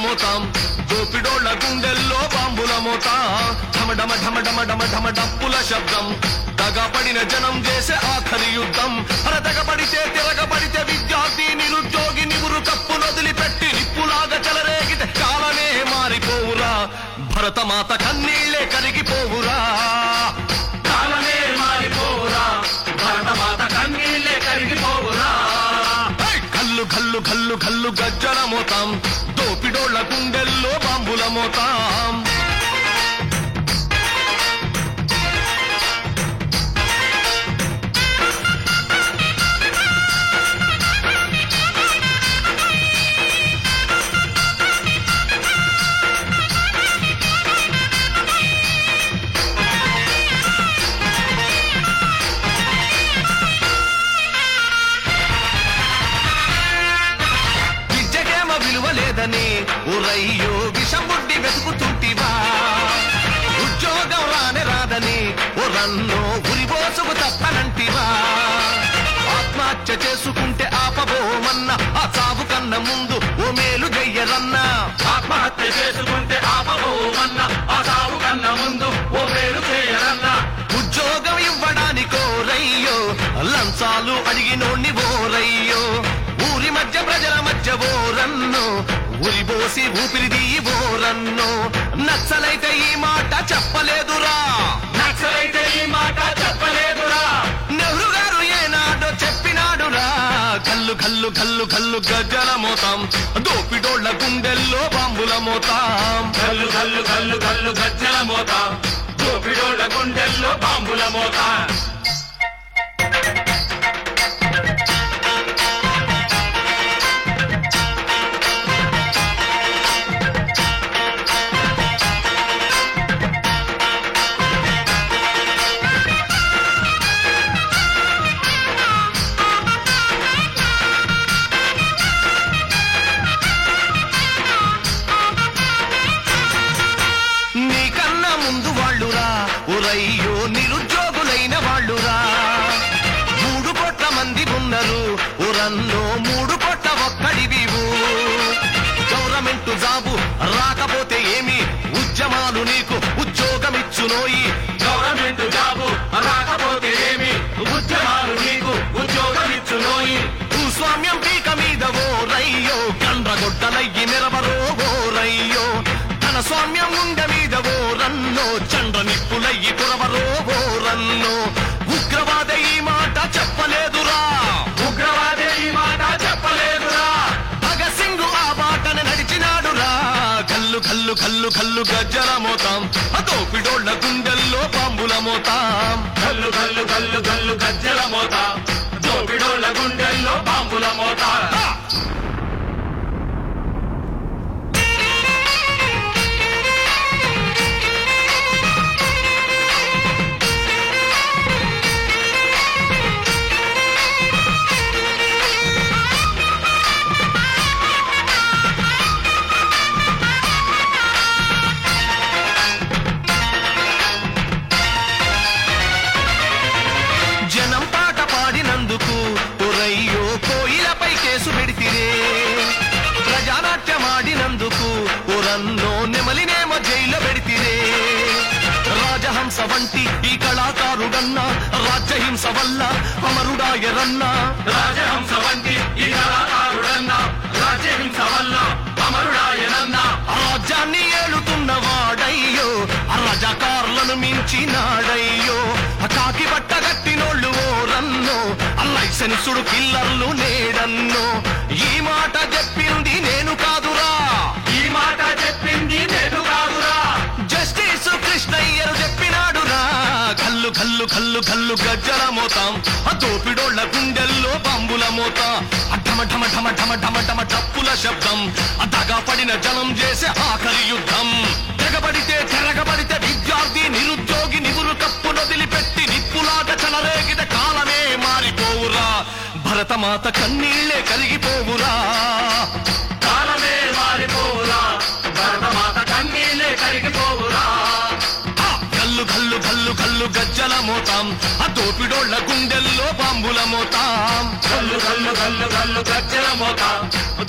మోతాం దోపిడోళ్ల గుండెల్లో బాంబుల మోత ఢమ ఢమ ఢమ ఢమ ఢమ ఢమ డప్పుల శబ్దం దగపడిన జనం చేసే ఆఖరి యుద్ధం తెగబడితే తిరగబడితే విద్యార్థి నిరుద్యోగి నివురు కప్పులు వదిలిపెట్టి నిప్పులాగా చెలరేగితే కాలమే మారిపోవురా భరతమాత కన్నీళ్లే కరిగిపోవురా కాలమే మారిపోవురా భరతమాత కన్నీళ్లే కరిగిపోవురా కల్లు కల్లు కల్లు కల్లు గజ్జల మోతాం దోపిడోళ్ల గుండెల్లో బాంబుల మోతాం లేదని ఉరయ్యో విషముడ్డి వెతుకుతుంటివా ఉద్యోగం రానే రాదని ఉరన్నో ఉరిబోసుకు తప్పనంటివా ఆత్మహత్య చేసుకుంటే ఆపబోమన్న ఆ చావు కన్న ముందు ఓ మేలు చెయ్యరన్నా ఆత్మహత్య చేసుకుంటే ఆపబోమన్న ఆ చావు కన్న ముందు ఓ మేలు చేయరన్నా ఉద్యోగం ఇవ్వడానికో రయ్యో లంచాలు అడిగినోణ్ణి ఓరయ్యో ఊరి మధ్య ప్రజల మధ్య ఓరన్నో ఉరిబోసి ఊపిరిది ఓరన్నో నక్సలైతే ఈ మాట చెప్పలేదురా నక్సలైతే ఈ మాట చెప్పలేదురా నెహ్రూ గారు ఏనాడో చెప్పినాడురా కల్లు కల్లు కల్లు కల్లు గజ్జల మోతాం దోపిడోళ్ల గుండెల్లో బాంబుల మోతాం కల్లు కల్లు కల్లు కల్లు గజ్జల మోతాం దోపిడోళ్ల గుండెల్లో బాంబుల మోతాం ఉరయ్యో నిరుద్యోగులైన వాళ్ళురా 3 కోట్ల మంది ఉన్నారు ఉరన్నో 3 కోట్ల ఒక్కడివివు గవర్నమెంట్ జాబు రాకపోతే ఏమి ఉద్యమాలు నీకు ఉద్యోగమిచ్చునోయి గవర్నమెంట్ జాబు రాకపోతే ఏమి ఉద్యమాలు నీకు ఉద్యోగమిచ్చునోయి భూస్వామ్యం పీక మీద ఓరయ్యో కండ్రగొడ్డలయ్యి మెరవరో ఓరయ్యో ధన స్వామ్యం గుండె మీద ఓరన్నో చండ్ర నిప్పులయ్యి కురవరో ఓరన్నో ఉగ్రవాద ఈ మాట చెప్పలేదురా ఉగ్రవాదే ఈ మాట చెప్పలేదురా భగత్ సింగ్ ఆ బాటను నడిచినాడురా కల్లు కల్లు కల్లు కల్లు గజ్జల మోతాం దోపిడోళ్ల గుండెల్లో బాంబుల మోతాం కల్లు కల్లు కల్లు కల్లు గజ్జల మోతాం దోపిడోళ్ల గుండెల్లో బాంబుల మోతాం జనం పాట పాడినందుకు ఉరయ్యో కోయిలపై కేసు పెడితిరే ప్రజానాట్యమాడినందుకు ఉరన్నో నెమలినేమో జైల్లో పెడితిరే రాజహంస వంటి ఈ కళాకారుడన్నా రాజ్యహింస వల్ల అమరుడాయరన్నా రాజహంస వంటి ఈ కళాకారుడన్నా రాజ్యహింస వల్ల అమరుడాయనన్నా రాజ్యాన్ని ఏలుతున్నవాడయ్యో రజాకారులను మించినాడయ్యో కాకి బట్ట గట్టినోళ్ళు ఓరన్నో లైసెన్సుడు కిల్లర్లు నేడన్నో ఈ మాట చెప్పింది నేను కాదురా ఈ మాట చెప్పింది నేను కాదురా జస్టిస్ కృష్ణయ్యరు చెప్పినాడురా కల్లు కల్లు కల్లు కల్లు గజ్జల మోతాం దోపిడోళ్ల గుండెల్లో బాంబుల మోత ఢమ ఢమ ఢమ ఢమ ఢమ ఢమ డప్పుల శబ్దం దగపడిన జనం చేసే ఆఖరి యుద్ధం తెగబడితే తిరగబడితే విద్యార్థి నిరుద్యోగి నివురు కప్పులు వదిలిపెట్టి నిప్పులాగా చెలరేగితే కాలమే మారిపోవురా భరతమాత కన్నీళ్లే కరిగిపోవురా కాలమే మారిపోవురా భరతమాత కన్నీళ్లే కరిగిపోవురా కల్లు కల్లు కల్లు కల్లు గజ్జల మోతాం దోపిడోళ్ల గుండెల్లో బాంబుల మోతాం కల్లు కల్లు కల్లు కల్లు గజ్జల మోతాం